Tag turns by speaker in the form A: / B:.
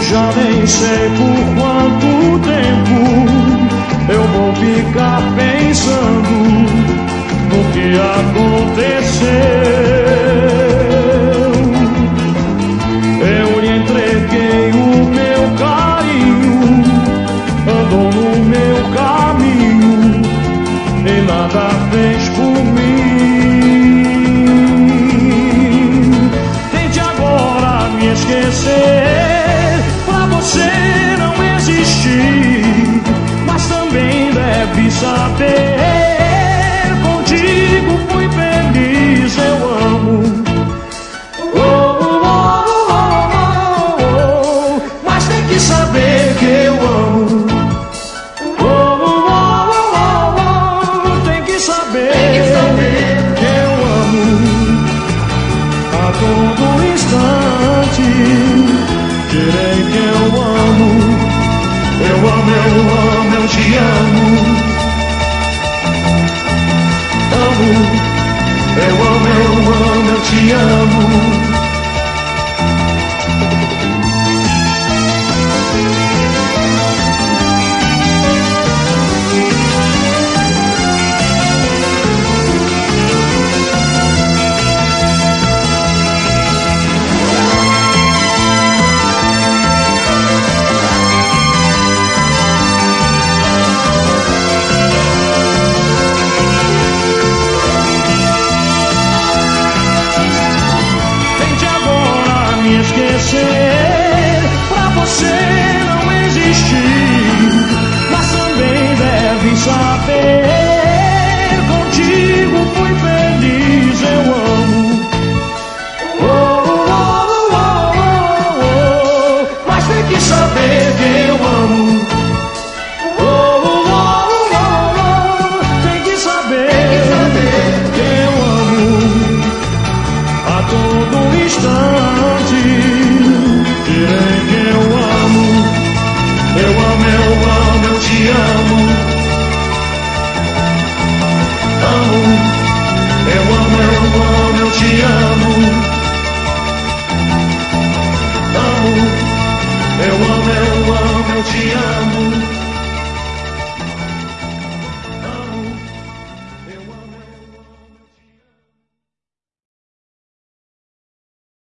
A: Já nem sei por quanto tempo eu vou ficar pensando no que aconteceu. Eu lhe entreguei o meu carinho, andou no meu caminho e nada fez por mim. Tente agora me esquecer, pra você não existir, mas também deve saber, contigo fui feliz, eu amo. Mas tem que saber que eu amo. Tem que saber que eu amo. A todo instante direi que eu amo. Eu amo, eu te amo. Amo, eu te amo.